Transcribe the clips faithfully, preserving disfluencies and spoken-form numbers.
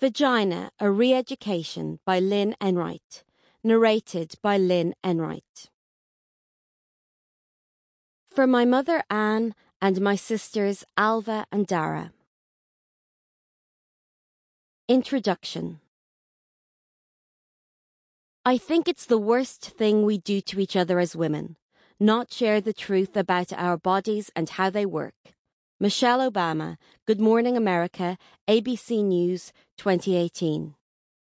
Vagina, A Re-Education by Lynn Enright. Narrated by Lynn Enright. For my mother Anne and my sisters Alva and Dara. Introduction. I think it's the worst thing we do to each other as women, not share the truth about our bodies and how they work. Michelle Obama, Good Morning America, A B C News, twenty eighteen.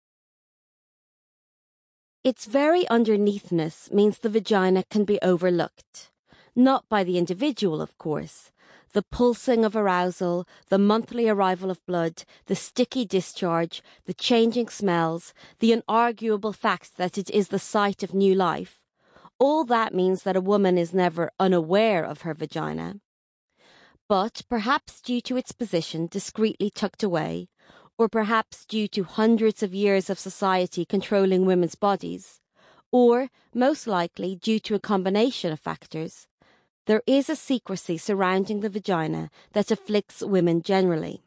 Its very underneathness means the vagina can be overlooked. Not by the individual, of course. The pulsing of arousal, the monthly arrival of blood, the sticky discharge, the changing smells, the unarguable fact that it is the site of new life. All that means that a woman is never unaware of her vagina. But perhaps due to its position discreetly tucked away, or perhaps due to hundreds of years of society controlling women's bodies, or most likely due to a combination of factors, there is a secrecy surrounding the vagina that afflicts women generally.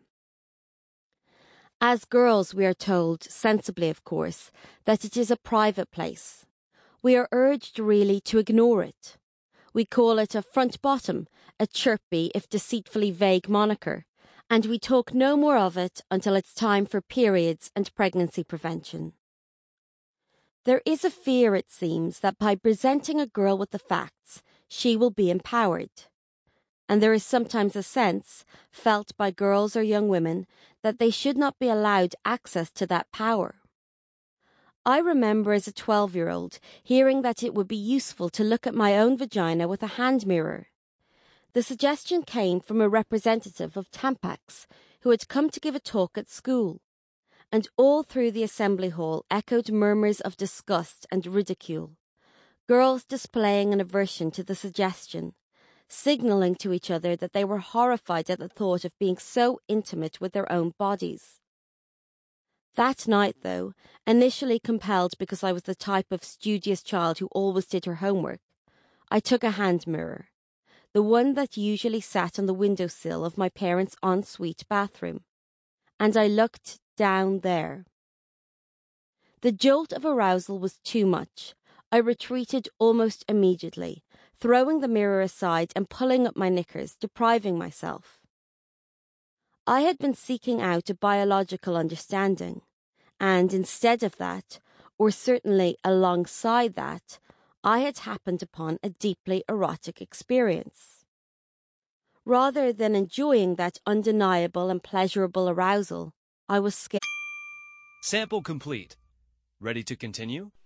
As girls, we are told, sensibly of course, that it is a private place. We are urged really to ignore it. We call it a front-bottom, a chirpy if deceitfully vague moniker, and we talk no more of it until it's time for periods and pregnancy prevention. There is a fear, it seems, that by presenting a girl with the facts, she will be empowered. And there is sometimes a sense, felt by girls or young women, that they should not be allowed access to that power. I remember as a twelve-year-old hearing that it would be useful to look at my own vagina with a hand mirror. The suggestion came from a representative of Tampax who had come to give a talk at school, and all through the assembly hall echoed murmurs of disgust and ridicule, girls displaying an aversion to the suggestion, signalling to each other that they were horrified at the thought of being so intimate with their own bodies. That night, though, initially compelled because I was the type of studious child who always did her homework, I took a hand mirror, the one that usually sat on the windowsill of my parents' ensuite bathroom, and I looked down there. The jolt of arousal was too much. I retreated almost immediately, throwing the mirror aside and pulling up my knickers, depriving myself. I had been seeking out a biological understanding, and instead of that, or certainly alongside that, I had happened upon a deeply erotic experience. Rather than enjoying that undeniable and pleasurable arousal, I was scared. Sample complete. Ready to continue?